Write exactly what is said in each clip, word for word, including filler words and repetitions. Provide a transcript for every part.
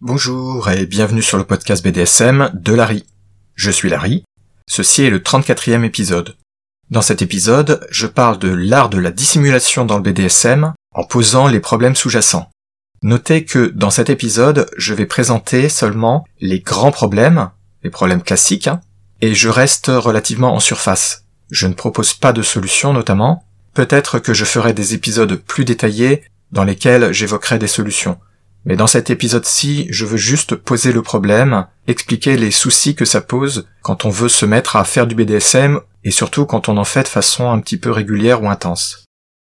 Bonjour et bienvenue sur le podcast B D S M de Larry. Je suis Larry, ceci est le trente-quatrième épisode. Dans cet épisode, je parle de l'art de la dissimulation dans le B D S M en posant les problèmes sous-jacents. Notez que dans cet épisode, je vais présenter seulement les grands problèmes, les problèmes classiques, hein, et je reste relativement en surface. Je ne propose pas de solution notamment. Peut-être que je ferai des épisodes plus détaillés dans lesquels j'évoquerai des solutions. Mais dans cet épisode-ci, je veux juste poser le problème, expliquer les soucis que ça pose quand on veut se mettre à faire du B D S M et surtout quand on en fait de façon un petit peu régulière ou intense.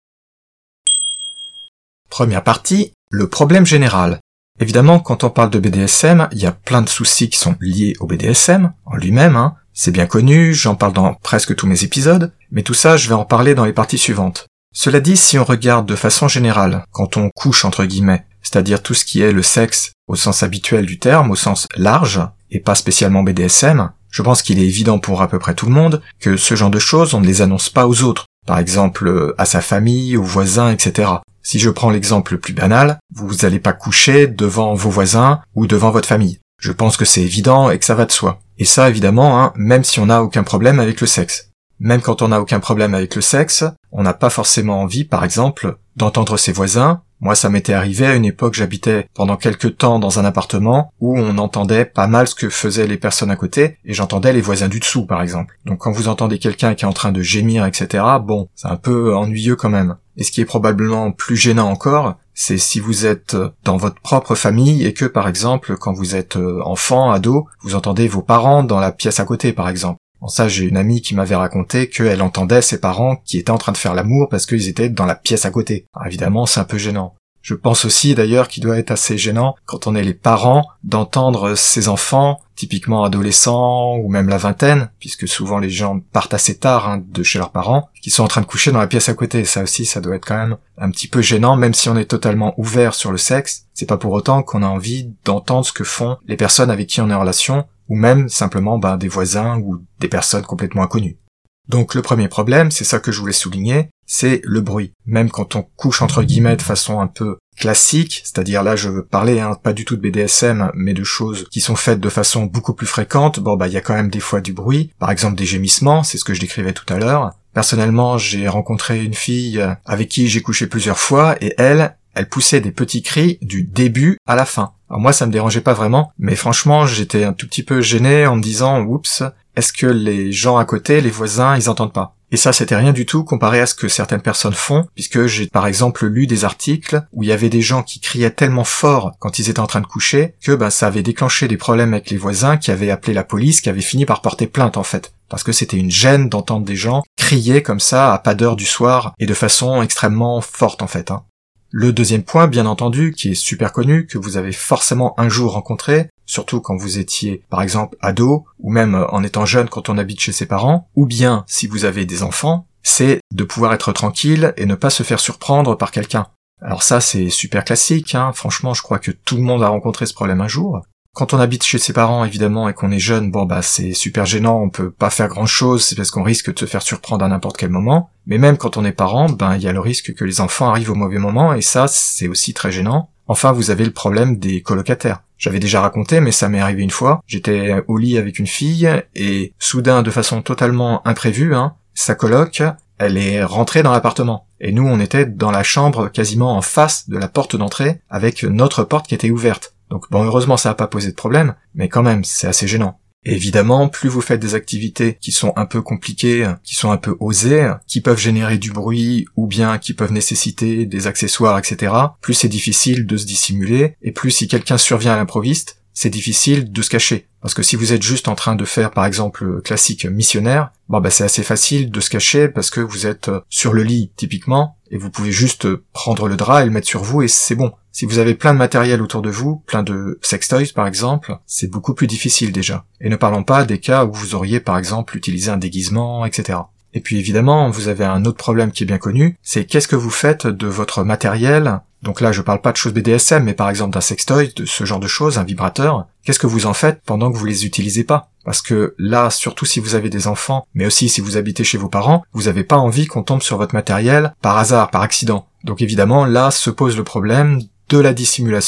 Première partie, le problème général. Évidemment, quand on parle de B D S M, il y a plein de soucis qui sont liés au B D S M en lui-même, hein. C'est bien connu, j'en parle dans presque tous mes épisodes, mais tout ça, je vais en parler dans les parties suivantes. Cela dit, si on regarde de façon générale, quand on couche entre guillemets, c'est-à-dire tout ce qui est le sexe au sens habituel du terme, au sens large, et pas spécialement B D S M, je pense qu'il est évident pour à peu près tout le monde que ce genre de choses, on ne les annonce pas aux autres. Par exemple, à sa famille, aux voisins, et cetera. Si je prends l'exemple le plus banal, vous n'allez pas coucher devant vos voisins ou devant votre famille. Je pense que c'est évident et que ça va de soi. Et ça, évidemment, hein, même si on n'a aucun problème avec le sexe. Même quand on n'a aucun problème avec le sexe, on n'a pas forcément envie, par exemple, d'entendre ses voisins. Moi, ça m'était arrivé à une époque, j'habitais pendant quelques temps dans un appartement où on entendait pas mal ce que faisaient les personnes à côté, et j'entendais les voisins du dessous, par exemple. Donc quand vous entendez quelqu'un qui est en train de gémir, et cetera, bon, c'est un peu ennuyeux quand même. Et ce qui est probablement plus gênant encore, c'est si vous êtes dans votre propre famille et que, par exemple, quand vous êtes enfant, ado, vous entendez vos parents dans la pièce à côté, par exemple. Bon, ça, j'ai une amie qui m'avait raconté qu'elle entendait ses parents qui étaient en train de faire l'amour parce qu'ils étaient dans la pièce à côté. Alors, évidemment, c'est un peu gênant. Je pense aussi, d'ailleurs, qu'il doit être assez gênant quand on est les parents d'entendre ses enfants, typiquement adolescents ou même la vingtaine, puisque souvent les gens partent assez tard hein, de chez leurs parents, qui sont en train de coucher dans la pièce à côté. Ça aussi, ça doit être quand même un petit peu gênant, même si on est totalement ouvert sur le sexe. C'est pas pour autant qu'on a envie d'entendre ce que font les personnes avec qui on est en relation, ou même simplement ben, des voisins ou des personnes complètement inconnues. Donc le premier problème, c'est ça que je voulais souligner, c'est le bruit. Même quand on couche entre guillemets de façon un peu classique, c'est-à-dire là je veux parler hein, pas du tout de B D S M, mais de choses qui sont faites de façon beaucoup plus fréquente, bon bah il y a quand même des fois du bruit, par exemple des gémissements, c'est ce que je décrivais tout à l'heure. Personnellement, j'ai rencontré une fille avec qui j'ai couché plusieurs fois, et elle, elle poussait des petits cris du début à la fin. Alors moi ça me dérangeait pas vraiment, mais franchement j'étais un tout petit peu gêné en me disant « Oups, est-ce que les gens à côté, les voisins, ils entendent pas ?» Et ça c'était rien du tout comparé à ce que certaines personnes font, puisque j'ai par exemple lu des articles où il y avait des gens qui criaient tellement fort quand ils étaient en train de coucher que ben ça avait déclenché des problèmes avec les voisins qui avaient appelé la police, qui avaient fini par porter plainte en fait. Parce que c'était une gêne d'entendre des gens crier comme ça à pas d'heure du soir et de façon extrêmement forte en fait. Hein. Le deuxième point, bien entendu, qui est super connu, que vous avez forcément un jour rencontré, surtout quand vous étiez, par exemple, ado, ou même en étant jeune quand on habite chez ses parents, ou bien si vous avez des enfants, c'est de pouvoir être tranquille et ne pas se faire surprendre par quelqu'un. Alors ça, c'est super classique, hein. Franchement, je crois que tout le monde a rencontré ce problème un jour. Quand on habite chez ses parents, évidemment, et qu'on est jeune, bon bah c'est super gênant, on peut pas faire grand chose, c'est parce qu'on risque de se faire surprendre à n'importe quel moment. Mais même quand on est parent, ben il y a le risque que les enfants arrivent au mauvais moment, et ça, c'est aussi très gênant. Enfin, vous avez le problème des colocataires. J'avais déjà raconté, mais ça m'est arrivé une fois. J'étais au lit avec une fille, et soudain, de façon totalement imprévue, hein, sa coloc, elle est rentrée dans l'appartement. Et nous, on était dans la chambre quasiment en face de la porte d'entrée, avec notre porte qui était ouverte. Donc bon, heureusement ça n'a pas posé de problème, mais quand même, c'est assez gênant. Et évidemment, plus vous faites des activités qui sont un peu compliquées, qui sont un peu osées, qui peuvent générer du bruit, ou bien qui peuvent nécessiter des accessoires, et cetera, plus c'est difficile de se dissimuler, et plus si quelqu'un survient à l'improviste, c'est difficile de se cacher. Parce que si vous êtes juste en train de faire, par exemple, le classique missionnaire, bon bah c'est assez facile de se cacher parce que vous êtes sur le lit, typiquement, et vous pouvez juste prendre le drap et le mettre sur vous et c'est bon. Si vous avez plein de matériel autour de vous, plein de sextoys par exemple, c'est beaucoup plus difficile déjà. Et ne parlons pas des cas où vous auriez par exemple utilisé un déguisement, et cetera. Et puis évidemment, vous avez un autre problème qui est bien connu, c'est qu'est-ce que vous faites de votre matériel. Donc là, je parle pas de choses B D S M, mais par exemple d'un sextoy, de ce genre de choses, un vibrateur. Qu'est-ce que vous en faites pendant que vous les utilisez pas? Parce que là, surtout si vous avez des enfants, mais aussi si vous habitez chez vos parents, vous avez pas envie qu'on tombe sur votre matériel par hasard, par accident. Donc évidemment, là se pose le problème de la dissimulation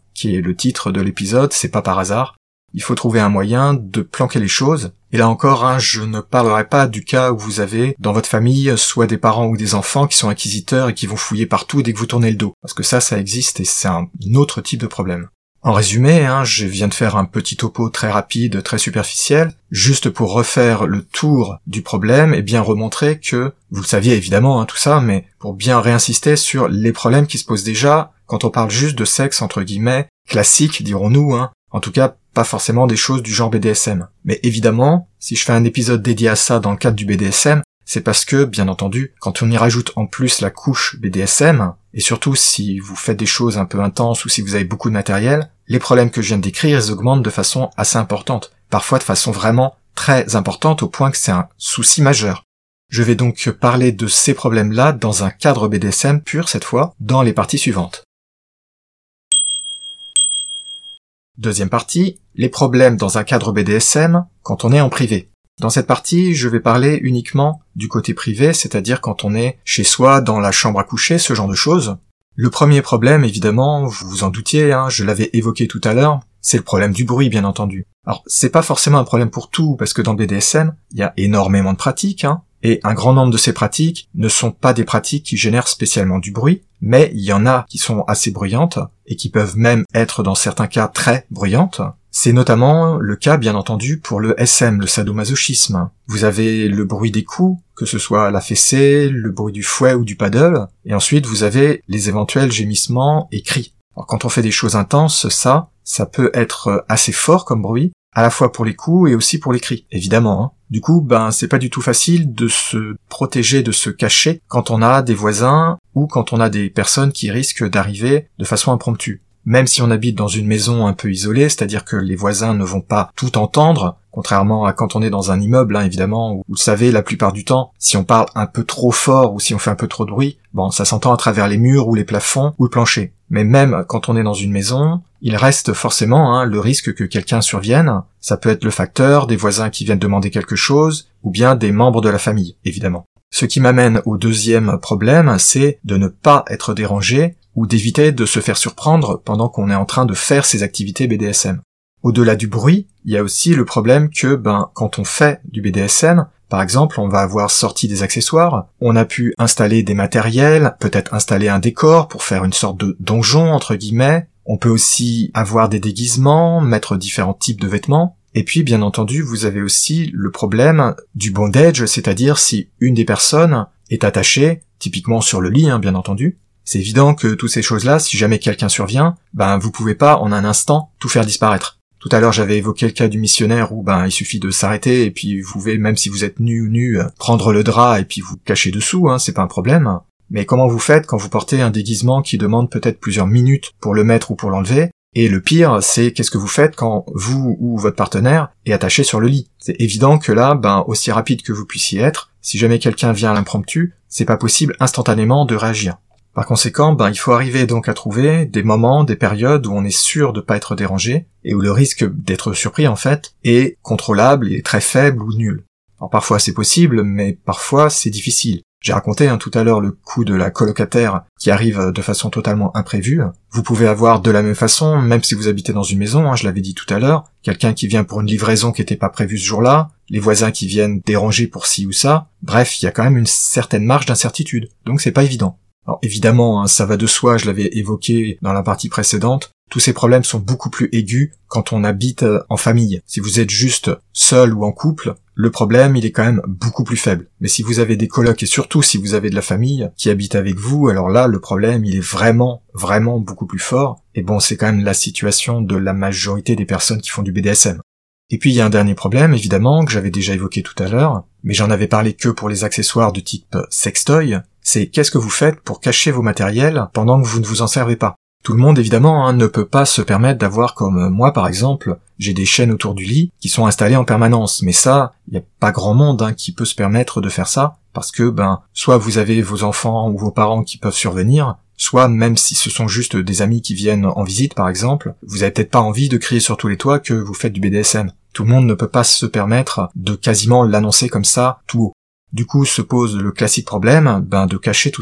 qui est le titre de l'épisode, c'est pas par hasard. Il faut trouver un moyen de planquer les choses. Et là encore, hein, je ne parlerai pas du cas où vous avez dans votre famille soit des parents ou des enfants qui sont inquisiteurs et qui vont fouiller partout dès que vous tournez le dos. Parce que ça, ça existe et c'est un autre type de problème. En résumé, hein, je viens de faire un petit topo très rapide, très superficiel, juste pour refaire le tour du problème et bien remontrer que, vous le saviez évidemment, hein, tout ça, mais pour bien réinsister sur les problèmes qui se posent déjà quand on parle juste de sexe, entre guillemets, classique, dirons-nous, hein, en tout cas pas forcément des choses du genre B D S M. Mais évidemment, si je fais un épisode dédié à ça dans le cadre du B D S M, c'est parce que, bien entendu, quand on y rajoute en plus la couche B D S M, et surtout si vous faites des choses un peu intenses ou si vous avez beaucoup de matériel, les problèmes que je viens de décrire, ils augmentent de façon assez importante, parfois de façon vraiment très importante au point que c'est un souci majeur. Je vais donc parler de ces problèmes-là dans un cadre B D S M pur cette fois, dans les parties suivantes. Deuxième partie, les problèmes dans un cadre B D S M quand on est en privé. Dans cette partie, je vais parler uniquement du côté privé, c'est-à-dire quand on est chez soi, dans la chambre à coucher, ce genre de choses. Le premier problème, évidemment, vous vous en doutiez, hein, je l'avais évoqué tout à l'heure, c'est le problème du bruit, bien entendu. Alors, c'est pas forcément un problème pour tout, parce que dans le B D S M, il y a énormément de pratiques, hein, et un grand nombre de ces pratiques ne sont pas des pratiques qui génèrent spécialement du bruit, mais il y en a qui sont assez bruyantes, et qui peuvent même être dans certains cas très bruyantes. C'est notamment le cas, bien entendu, pour le S M, le sadomasochisme. Vous avez le bruit des coups, que ce soit la fessée, le bruit du fouet ou du paddle, et ensuite vous avez les éventuels gémissements et cris. Alors quand on fait des choses intenses, ça, ça peut être assez fort comme bruit, à la fois pour les coups et aussi pour les cris, évidemment, hein. Du coup, ben, c'est pas du tout facile de se protéger, de se cacher quand on a des voisins ou quand on a des personnes qui risquent d'arriver de façon impromptue. Même si on habite dans une maison un peu isolée, c'est-à-dire que les voisins ne vont pas tout entendre, contrairement à quand on est dans un immeuble, hein, évidemment, où vous le savez, la plupart du temps, si on parle un peu trop fort ou si on fait un peu trop de bruit, bon, ça s'entend à travers les murs ou les plafonds ou le plancher. Mais même quand on est dans une maison, il reste forcément hein, le risque que quelqu'un survienne. Ça peut être le facteur, des voisins qui viennent demander quelque chose, ou bien des membres de la famille, évidemment. Ce qui m'amène au deuxième problème, c'est de ne pas être dérangé ou d'éviter de se faire surprendre pendant qu'on est en train de faire ses activités B D S M. Au-delà du bruit, il y a aussi le problème que, ben, quand on fait du B D S M, par exemple, on va avoir sorti des accessoires, on a pu installer des matériels, peut-être installer un décor pour faire une sorte de donjon, entre guillemets, on peut aussi avoir des déguisements, mettre différents types de vêtements, et puis, bien entendu, vous avez aussi le problème du bondage, c'est-à-dire si une des personnes est attachée, typiquement sur le lit, hein, bien entendu. C'est évident que toutes ces choses-là, si jamais quelqu'un survient, ben vous pouvez pas en un instant tout faire disparaître. Tout à l'heure, j'avais évoqué le cas du missionnaire où ben il suffit de s'arrêter et puis vous pouvez, même si vous êtes nu ou nu, prendre le drap et puis vous cacher dessous, hein, c'est pas un problème. Mais comment vous faites quand vous portez un déguisement qui demande peut-être plusieurs minutes pour le mettre ou pour l'enlever? Et le pire, c'est qu'est-ce que vous faites quand vous ou votre partenaire est attaché sur le lit? C'est évident que là, ben aussi rapide que vous puissiez être, si jamais quelqu'un vient à l'impromptu, c'est pas possible instantanément de réagir. Par conséquent, ben il faut arriver donc à trouver des moments, des périodes où on est sûr de pas être dérangé, et où le risque d'être surpris en fait est contrôlable et très faible ou nul. Alors parfois c'est possible, mais parfois c'est difficile. J'ai raconté hein, tout à l'heure le coup de la colocataire qui arrive de façon totalement imprévue. Vous pouvez avoir de la même façon, même si vous habitez dans une maison, hein, je l'avais dit tout à l'heure, quelqu'un qui vient pour une livraison qui n'était pas prévue ce jour-là, les voisins qui viennent déranger pour ci ou ça, bref, il y a quand même une certaine marge d'incertitude, donc c'est pas évident. Alors évidemment, hein, ça va de soi, je l'avais évoqué dans la partie précédente, tous ces problèmes sont beaucoup plus aigus quand on habite en famille. Si vous êtes juste seul ou en couple, le problème il est quand même beaucoup plus faible. Mais si vous avez des colocs et surtout si vous avez de la famille qui habite avec vous, alors là le problème il est vraiment, vraiment beaucoup plus fort. Et bon, c'est quand même la situation de la majorité des personnes qui font du B D S M. Et puis il y a un dernier problème, évidemment, que j'avais déjà évoqué tout à l'heure, mais j'en avais parlé que pour les accessoires de type sextoy, c'est qu'est-ce que vous faites pour cacher vos matériels pendant que vous ne vous en servez pas. Tout le monde, évidemment, hein, ne peut pas se permettre d'avoir comme moi, par exemple, j'ai des chaînes autour du lit qui sont installées en permanence, mais ça, il n'y a pas grand monde hein, qui peut se permettre de faire ça, parce que, ben, soit vous avez vos enfants ou vos parents qui peuvent survenir, soit même si ce sont juste des amis qui viennent en visite, par exemple, vous avez peut-être pas envie de crier sur tous les toits que vous faites du B D S M. Tout le monde ne peut pas se permettre de quasiment l'annoncer comme ça, tout haut. Du coup, se pose le classique problème, ben, de cacher tout ça.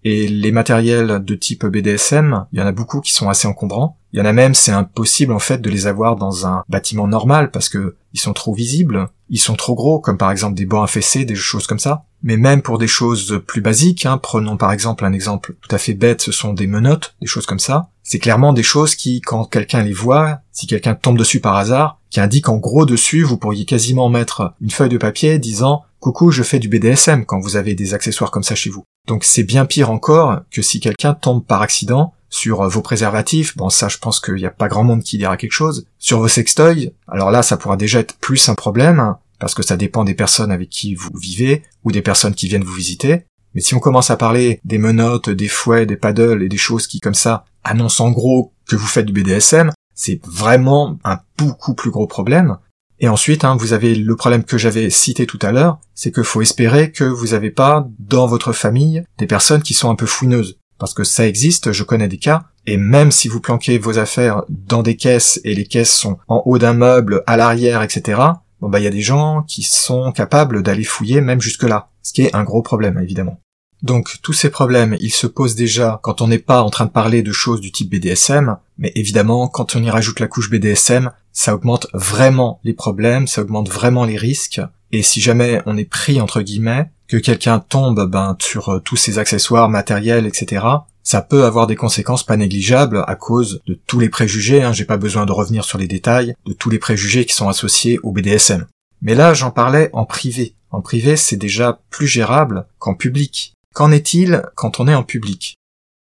Et les matériels de type B D S M, il y en a beaucoup qui sont assez encombrants. Il y en a même, c'est impossible en fait de les avoir dans un bâtiment normal parce que ils sont trop visibles, ils sont trop gros, comme par exemple des bancs affaissés, des choses comme ça. Mais même pour des choses plus basiques, hein, prenons par exemple un exemple tout à fait bête, ce sont des menottes, des choses comme ça. C'est clairement des choses qui, quand quelqu'un les voit, si quelqu'un tombe dessus par hasard, qui indique en gros dessus, vous pourriez quasiment mettre une feuille de papier disant « Coucou, je fais du B D S M » quand vous avez des accessoires comme ça chez vous. Donc c'est bien pire encore que si quelqu'un tombe par accident sur vos préservatifs, bon ça je pense qu'il n'y a pas grand monde qui dira quelque chose, sur vos sextoys, alors là ça pourra déjà être plus un problème, parce que ça dépend des personnes avec qui vous vivez, ou des personnes qui viennent vous visiter, mais si on commence à parler des menottes, des fouets, des paddles et des choses qui comme ça annoncent en gros que vous faites du B D S M, c'est vraiment un beaucoup plus gros problème. Et ensuite, hein, vous avez le problème que j'avais cité tout à l'heure, c'est qu'il faut espérer que vous n'avez pas dans votre famille des personnes qui sont un peu fouineuses. Parce que ça existe, je connais des cas, et même si vous planquez vos affaires dans des caisses, et les caisses sont en haut d'un meuble, à l'arrière, et cetera, bon bah il y a des gens qui sont capables d'aller fouiller même jusque-là, ce qui est un gros problème, évidemment. Donc tous ces problèmes, ils se posent déjà quand on n'est pas en train de parler de choses du type B D S M, mais évidemment, quand on y rajoute la couche B D S M, ça augmente vraiment les problèmes, ça augmente vraiment les risques, et si jamais on est pris, entre guillemets, que quelqu'un tombe ben, sur euh, tous ces accessoires, matériels, et cetera, ça peut avoir des conséquences pas négligeables à cause de tous les préjugés, hein, j'ai pas besoin de revenir sur les détails, de tous les préjugés qui sont associés au B D S M. Mais là, j'en parlais en privé. En privé, c'est déjà plus gérable qu'en public. Qu'en est-il quand on est en public ?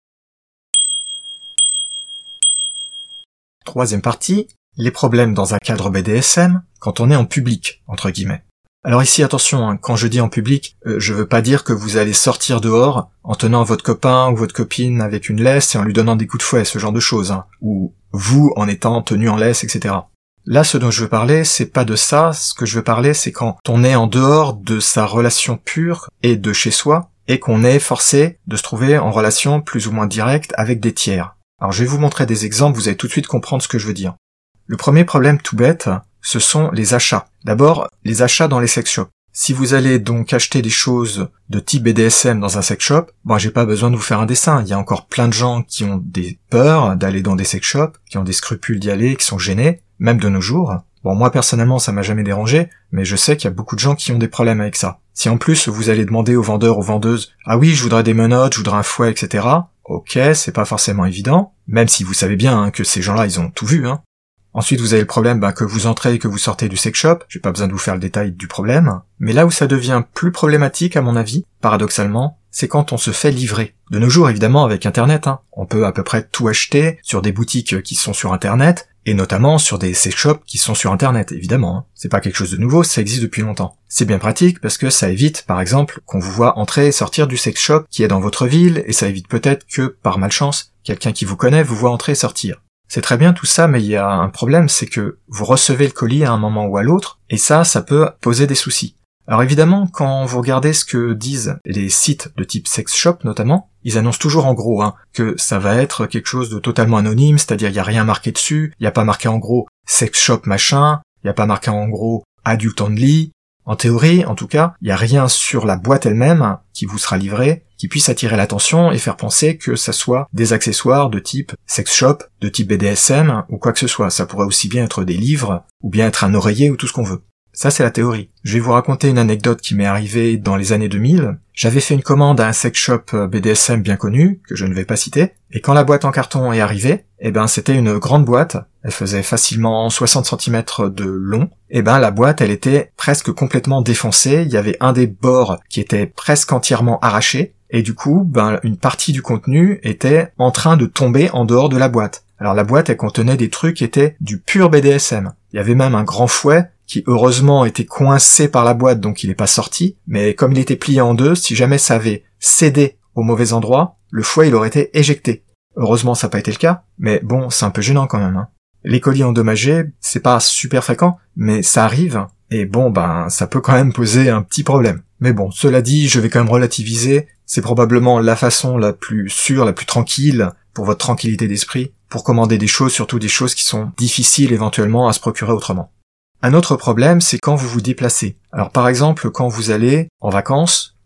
Troisième partie, les problèmes dans un cadre B D S M quand on est en public, entre guillemets. Alors ici, attention, hein, quand je dis en public, euh, je veux pas dire que vous allez sortir dehors en tenant votre copain ou votre copine avec une laisse et en lui donnant des coups de fouet, ce genre de choses, hein, ou vous en étant tenu en laisse, et cetera. Là, ce dont je veux parler, c'est pas de ça, ce que je veux parler, c'est quand on est en dehors de sa relation pure et de chez soi, et qu'on est forcé de se trouver en relation plus ou moins directe avec des tiers. Alors je vais vous montrer des exemples, vous allez tout de suite comprendre ce que je veux dire. Le premier problème tout bête, ce sont les achats. D'abord, les achats dans les sex shops. Si vous allez donc acheter des choses de type B D S M dans un sex shop, bon, j'ai pas besoin de vous faire un dessin. Il y a encore plein de gens qui ont des peurs d'aller dans des sex shops, qui ont des scrupules d'y aller, qui sont gênés, même de nos jours. Bon, moi personnellement, ça m'a jamais dérangé, mais je sais qu'il y a beaucoup de gens qui ont des problèmes avec ça. Si en plus vous allez demander aux vendeurs, aux vendeuses, ah oui, je voudrais des menottes, je voudrais un fouet, et cetera. Ok, c'est pas forcément évident, même si vous savez bien hein, que ces gens-là, ils ont tout vu, hein. Ensuite, vous avez le problème bah, que vous entrez et que vous sortez du sex shop, j'ai pas besoin de vous faire le détail du problème, mais là où ça devient plus problématique à mon avis, paradoxalement, c'est quand on se fait livrer. De nos jours, évidemment, avec Internet, hein, on peut à peu près tout acheter sur des boutiques qui sont sur Internet, et notamment sur des sex shops qui sont sur Internet, évidemment. Hein. C'est pas quelque chose de nouveau, ça existe depuis longtemps. C'est bien pratique parce que ça évite, par exemple, qu'on vous voit entrer et sortir du sex shop qui est dans votre ville, et ça évite peut-être que, par malchance, quelqu'un qui vous connaît vous voit entrer et sortir. C'est très bien tout ça, mais il y a un problème, c'est que vous recevez le colis à un moment ou à l'autre, et ça, ça peut poser des soucis. Alors évidemment, quand vous regardez ce que disent les sites de type sex shop notamment, ils annoncent toujours en gros hein, que ça va être quelque chose de totalement anonyme, c'est-à-dire il n'y a rien marqué dessus, il n'y a pas marqué en gros sex shop machin, il n'y a pas marqué en gros adult only. En théorie, en tout cas, il n'y a rien sur la boîte elle-même qui vous sera livrée qui puisse attirer l'attention et faire penser que ça soit des accessoires de type sex shop, de type B D S M ou quoi que ce soit. Ça pourrait aussi bien être des livres ou bien être un oreiller ou tout ce qu'on veut. Ça, c'est la théorie. Je vais vous raconter une anecdote qui m'est arrivée dans les années deux mille. J'avais fait une commande à un sex shop B D S M bien connu, que je ne vais pas citer, et quand la boîte en carton est arrivée, eh ben, c'était une grande boîte. Elle faisait facilement soixante centimètres de long. Eh ben, la boîte, elle était presque complètement défoncée. Il y avait un des bords qui était presque entièrement arraché. Et du coup, ben, une partie du contenu était en train de tomber en dehors de la boîte. Alors la boîte, elle contenait des trucs qui étaient du pur B D S M. Il y avait même un grand fouet qui heureusement était coincé par la boîte, donc il n'est pas sorti, mais comme il était plié en deux, si jamais ça avait cédé au mauvais endroit, le fouet il aurait été éjecté. Heureusement ça n'a pas été le cas, mais bon, c'est un peu gênant quand même. Hein. Les colis endommagés, c'est pas super fréquent, mais ça arrive, et bon ben ça peut quand même poser un petit problème. Mais bon, cela dit, je vais quand même relativiser, c'est probablement la façon la plus sûre, la plus tranquille, pour votre tranquillité d'esprit, pour commander des choses, surtout des choses qui sont difficiles éventuellement à se procurer autrement. Un autre problème, c'est quand vous vous déplacez. Alors par exemple, quand vous allez en vacances,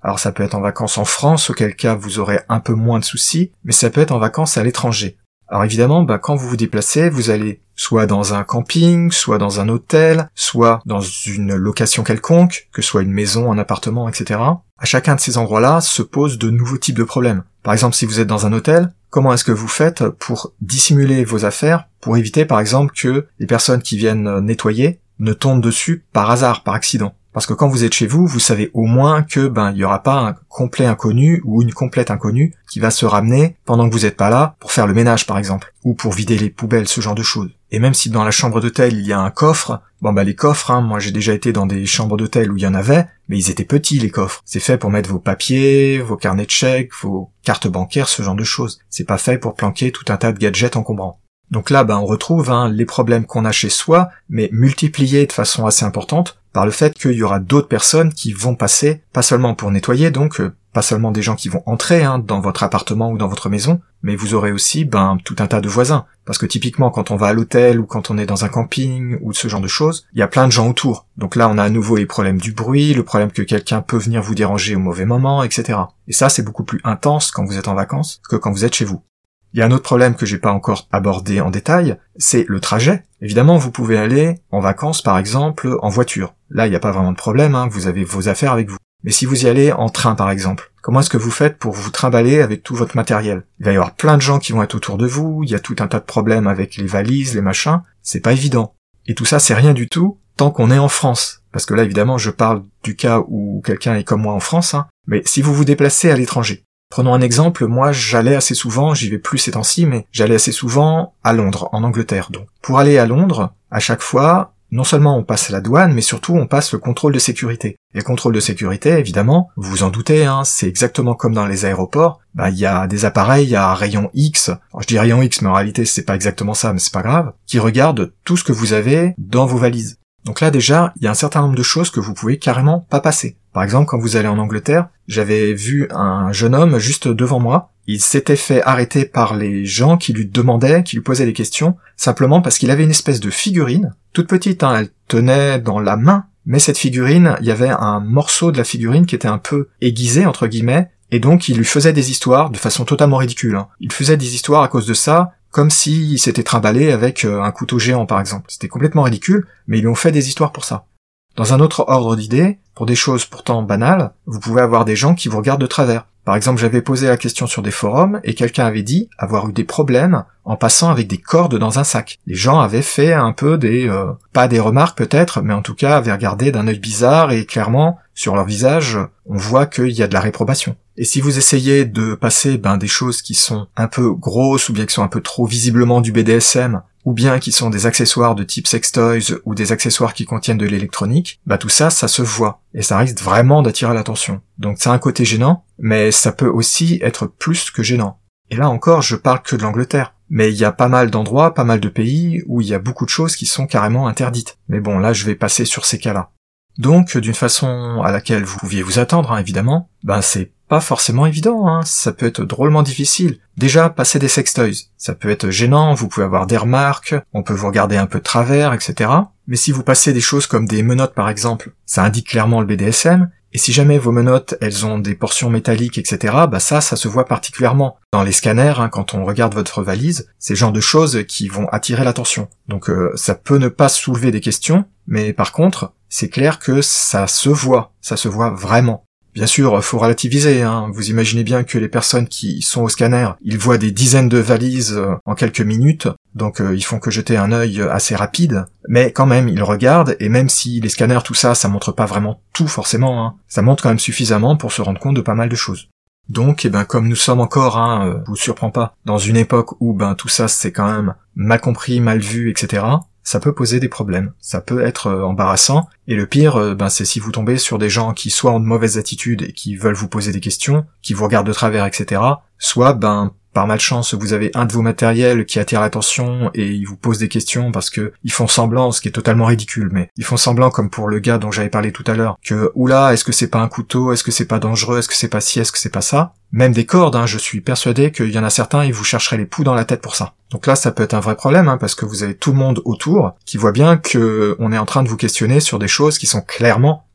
Alors ça peut être en vacances en France, auquel cas vous aurez un peu moins de soucis, mais ça peut être en vacances à l'étranger. Alors évidemment, bah, quand vous vous déplacez, vous allez soit dans un camping, soit dans un hôtel, soit dans une location quelconque, que ce soit une maison, un appartement, et cetera. À chacun de ces endroits-là se posent de nouveaux types de problèmes. Par exemple, si vous êtes dans un hôtel, comment est-ce que vous faites pour dissimuler vos affaires, pour éviter par exemple que les personnes qui viennent nettoyer ne tombent dessus par hasard, par accident? Parce que quand vous êtes chez vous, vous savez au moins que ben il y aura pas un complet inconnu ou une complète inconnue qui va se ramener pendant que vous êtes pas là pour faire le ménage par exemple, ou pour vider les poubelles, ce genre de choses. Et même si dans la chambre d'hôtel il y a un coffre, bon bah les coffres, hein, moi j'ai déjà été dans des chambres d'hôtel où il y en avait, mais ils étaient petits les coffres. C'est fait pour mettre vos papiers, vos carnets de chèques, vos cartes bancaires, ce genre de choses. C'est pas fait pour planquer tout un tas de gadgets encombrants. Donc là, ben, on retrouve hein, les problèmes qu'on a chez soi, mais multipliés de façon assez importante par le fait qu'il y aura d'autres personnes qui vont passer, pas seulement pour nettoyer, donc euh, pas seulement des gens qui vont entrer hein, dans votre appartement ou dans votre maison, mais vous aurez aussi ben tout un tas de voisins. Parce que typiquement, quand on va à l'hôtel ou quand on est dans un camping ou ce genre de choses, il y a plein de gens autour. Donc là, on a à nouveau les problèmes du bruit, le problème que quelqu'un peut venir vous déranger au mauvais moment, et cetera. Et ça, c'est beaucoup plus intense quand vous êtes en vacances que quand vous êtes chez vous. Il y a un autre problème que j'ai pas encore abordé en détail, c'est le trajet. Évidemment, vous pouvez aller en vacances, par exemple, en voiture. Là, il n'y a pas vraiment de problème, hein, vous avez vos affaires avec vous. Mais si vous y allez en train, par exemple, comment est-ce que vous faites pour vous trimballer avec tout votre matériel? Il va y avoir plein de gens qui vont être autour de vous, il y a tout un tas de problèmes avec les valises, les machins, c'est pas évident. Et tout ça, c'est rien du tout tant qu'on est en France. Parce que là, évidemment, je parle du cas où quelqu'un est comme moi en France, hein, mais si vous vous déplacez à l'étranger, prenons un exemple, moi j'allais assez souvent, j'y vais plus ces temps-ci, mais j'allais assez souvent à Londres, en Angleterre donc. Pour aller à Londres, à chaque fois, non seulement on passe la douane, mais surtout on passe le contrôle de sécurité. Et le contrôle de sécurité, évidemment, vous vous en doutez, hein, c'est exactement comme dans les aéroports, bah il y a des appareils à rayon X, alors je dis rayon X, mais en réalité c'est pas exactement ça, mais c'est pas grave, qui regardent tout ce que vous avez dans vos valises. Donc là déjà, il y a un certain nombre de choses que vous pouvez carrément pas passer. Par exemple, quand vous allez en Angleterre, j'avais vu un jeune homme juste devant moi, il s'était fait arrêter par les gens qui lui demandaient, qui lui posaient des questions, simplement parce qu'il avait une espèce de figurine, toute petite, hein, elle tenait dans la main, mais cette figurine, il y avait un morceau de la figurine qui était un peu aiguisé, entre guillemets, et donc il lui faisait des histoires de façon totalement ridicule. Hein. Il faisait des histoires à cause de ça, comme s'il s'était trimballé avec un couteau géant par exemple. C'était complètement ridicule, mais ils lui ont fait des histoires pour ça. Dans un autre ordre d'idées, pour des choses pourtant banales, vous pouvez avoir des gens qui vous regardent de travers. Par exemple, j'avais posé la question sur des forums et quelqu'un avait dit avoir eu des problèmes en passant avec des cordes dans un sac. Les gens avaient fait un peu des... Euh, pas des remarques peut-être, mais en tout cas avaient regardé d'un œil bizarre et clairement, sur leur visage, on voit qu'il y a de la réprobation. Et si vous essayez de passer ben, des choses qui sont un peu grosses ou bien qui sont un peu trop visiblement du B D S M, ou bien qui sont des accessoires de type sextoys ou des accessoires qui contiennent de l'électronique, bah tout ça, ça se voit. Et ça risque vraiment d'attirer l'attention. Donc c'est un côté gênant, mais ça peut aussi être plus que gênant. Et là encore, je parle que de l'Angleterre. Mais il y a pas mal d'endroits, pas mal de pays où il y a beaucoup de choses qui sont carrément interdites. Mais bon, là je vais passer sur ces cas-là. Donc, d'une façon à laquelle vous pouviez vous attendre, hein, évidemment, ben c'est pas forcément évident, hein. Ça peut être drôlement difficile. Déjà, passer des sextoys, ça peut être gênant, vous pouvez avoir des remarques, on peut vous regarder un peu de travers, et cetera. Mais si vous passez des choses comme des menottes par exemple, ça indique clairement le B D S M, et si jamais vos menottes, elles ont des portions métalliques, et cetera, bah ça, ça se voit particulièrement. Dans les scanners, hein, quand on regarde votre valise, c'est le genre de choses qui vont attirer l'attention. Donc euh, ça peut ne pas soulever des questions, mais par contre, c'est clair que ça se voit, ça se voit vraiment. Bien sûr, faut relativiser, hein. Vous imaginez bien que les personnes qui sont au scanner, ils voient des dizaines de valises en quelques minutes, donc euh, ils font que jeter un œil assez rapide, mais quand même, ils regardent, et même si les scanners, tout ça, ça montre pas vraiment tout forcément, hein, ça montre quand même suffisamment pour se rendre compte de pas mal de choses. Donc, eh ben, comme nous sommes encore, hein, euh, vous surprend pas, dans une époque où ben tout ça c'est quand même mal compris, mal vu, et cetera, ça peut poser des problèmes, ça peut être euh, embarrassant, et le pire, euh, ben c'est si vous tombez sur des gens qui soit ont de mauvaises attitudes et qui veulent vous poser des questions, qui vous regardent de travers, et cetera, soit ben par malchance vous avez un de vos matériels qui attire l'attention et ils vous posent des questions parce que ils font semblant, ce qui est totalement ridicule, mais ils font semblant comme pour le gars dont j'avais parlé tout à l'heure, que oula, est-ce que c'est pas un couteau, est-ce que c'est pas dangereux, est-ce que c'est pas ci, est-ce que c'est pas ça, même des cordes, hein, je suis persuadé qu'il y en a certains, ils vous chercheraient les poux dans la tête pour ça. Donc là, ça peut être un vrai problème, hein, parce que vous avez tout le monde autour qui voit bien que on est en train de vous questionner sur des choses qui sont clairement,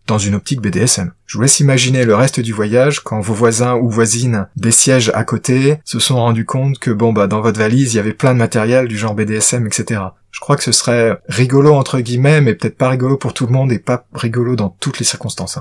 dans une optique B D S M. Je vous laisse imaginer le reste du voyage quand vos voisins ou voisines des sièges à côté se sont rendus compte que bon bah dans votre valise il y avait plein de matériel du genre B D S M, et cetera. Je crois que ce serait rigolo entre guillemets, mais peut-être pas rigolo pour tout le monde et pas rigolo dans toutes les circonstances. Hein.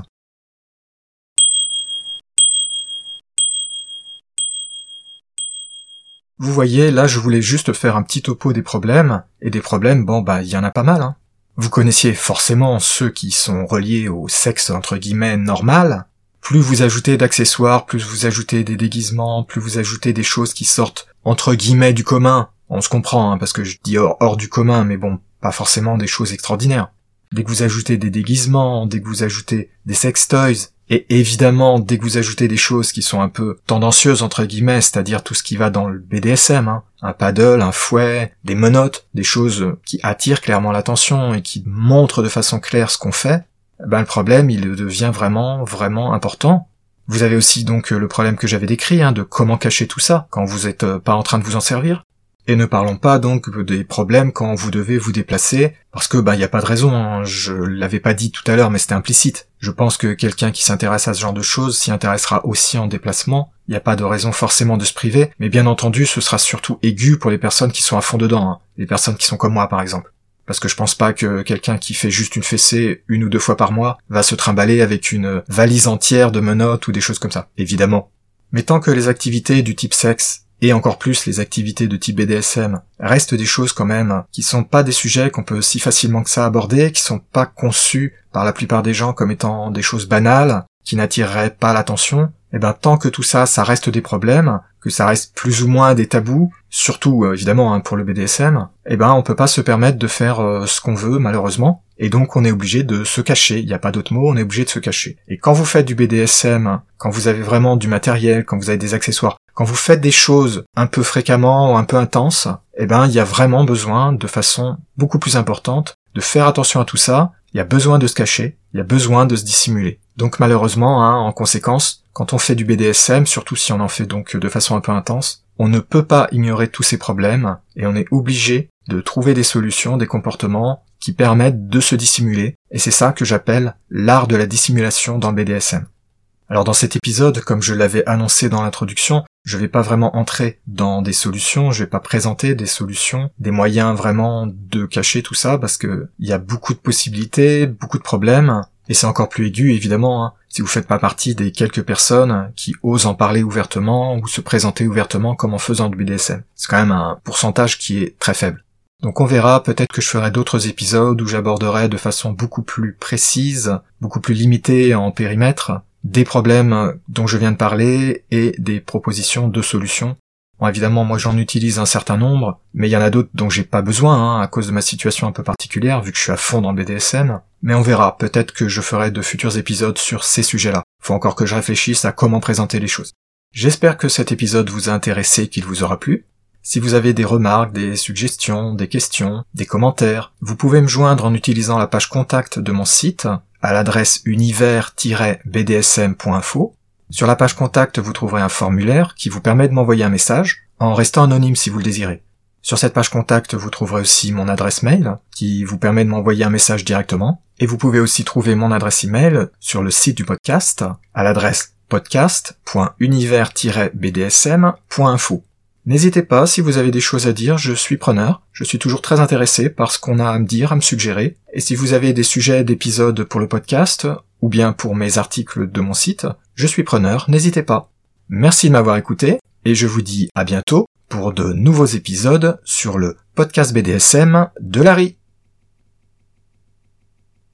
Vous voyez, là je voulais juste faire un petit topo des problèmes, et des problèmes, bon bah il y en a pas mal. Hein. Vous connaissiez forcément ceux qui sont reliés au sexe entre guillemets normal. Plus vous ajoutez d'accessoires, plus vous ajoutez des déguisements, plus vous ajoutez des choses qui sortent entre guillemets du commun. On se comprend, hein, parce que je dis hors, hors du commun, mais bon, pas forcément des choses extraordinaires. Dès que vous ajoutez des déguisements, dès que vous ajoutez des sex toys, et évidemment, dès que vous ajoutez des choses qui sont un peu tendancieuses, entre guillemets, c'est-à-dire tout ce qui va dans le B D S M, hein, un paddle, un fouet, des menottes, des choses qui attirent clairement l'attention et qui montrent de façon claire ce qu'on fait, ben le problème, il devient vraiment, vraiment important. Vous avez aussi donc le problème que j'avais décrit, hein, de comment cacher tout ça quand vous êtes pas en train de vous en servir. Et ne parlons pas donc des problèmes quand vous devez vous déplacer, parce que bah y a pas de raison, hein, je l'avais pas dit tout à l'heure mais c'était implicite. Je pense que quelqu'un qui s'intéresse à ce genre de choses s'y intéressera aussi en déplacement, il n'y a pas de raison forcément de se priver, mais bien entendu ce sera surtout aigu pour les personnes qui sont à fond dedans, hein, les personnes qui sont comme moi par exemple. Parce que je pense pas que quelqu'un qui fait juste une fessée une ou deux fois par mois va se trimballer avec une valise entière de menottes ou des choses comme ça, évidemment. Mais tant que les activités du type sexe, et encore plus les activités de type B D S M, restent des choses quand même qui sont pas des sujets qu'on peut si facilement que ça aborder, qui sont pas conçus par la plupart des gens comme étant des choses banales, qui n'attireraient pas l'attention, et ben tant que tout ça, ça reste des problèmes, que ça reste plus ou moins des tabous, surtout évidemment hein, pour le B D S M, et ben on peut pas se permettre de faire euh, ce qu'on veut malheureusement, et donc on est obligé de se cacher, il n'y a pas d'autre mot, on est obligé de se cacher. Et quand vous faites du B D S M, quand vous avez vraiment du matériel, quand vous avez des accessoires, quand vous faites des choses un peu fréquemment ou un peu intenses, eh ben il y a vraiment besoin de façon beaucoup plus importante de faire attention à tout ça, il y a besoin de se cacher, il y a besoin de se dissimuler. Donc malheureusement, hein, en conséquence, quand on fait du B D S M, surtout si on en fait donc de façon un peu intense, on ne peut pas ignorer tous ces problèmes et on est obligé de trouver des solutions, des comportements qui permettent de se dissimuler, et c'est ça que j'appelle l'art de la dissimulation dans le B D S M. Alors dans cet épisode, comme je l'avais annoncé dans l'introduction, je vais pas vraiment entrer dans des solutions, je vais pas présenter des solutions, des moyens vraiment de cacher tout ça, parce que il y a beaucoup de possibilités, beaucoup de problèmes, et c'est encore plus aigu évidemment, hein, si vous faites pas partie des quelques personnes qui osent en parler ouvertement ou se présenter ouvertement comme en faisant du B D S M. C'est quand même un pourcentage qui est très faible. Donc on verra, peut-être que je ferai d'autres épisodes où j'aborderai de façon beaucoup plus précise, beaucoup plus limitée en périmètre, des problèmes dont je viens de parler et des propositions de solutions. Bon, évidemment, moi j'en utilise un certain nombre, mais il y en a d'autres dont j'ai pas besoin, hein, à cause de ma situation un peu particulière, vu que je suis à fond dans le B D S M. Mais on verra, peut-être que je ferai de futurs épisodes sur ces sujets-là. Faut encore que je réfléchisse à comment présenter les choses. J'espère que cet épisode vous a intéressé, qu'il vous aura plu. Si vous avez des remarques, des suggestions, des questions, des commentaires, vous pouvez me joindre en utilisant la page contact de mon site, à l'adresse univers tiret b d s m point info. Sur la page contact, vous trouverez un formulaire qui vous permet de m'envoyer un message, en restant anonyme si vous le désirez. Sur cette page contact, vous trouverez aussi mon adresse mail, qui vous permet de m'envoyer un message directement, et vous pouvez aussi trouver mon adresse email sur le site du podcast, à l'adresse podcast point univers tiret b d s m point info. N'hésitez pas, si vous avez des choses à dire, je suis preneur. Je suis toujours très intéressé par ce qu'on a à me dire, à me suggérer. Et si vous avez des sujets d'épisodes pour le podcast, ou bien pour mes articles de mon site, je suis preneur, n'hésitez pas. Merci de m'avoir écouté, et je vous dis à bientôt pour de nouveaux épisodes sur le podcast B D S M de Larry.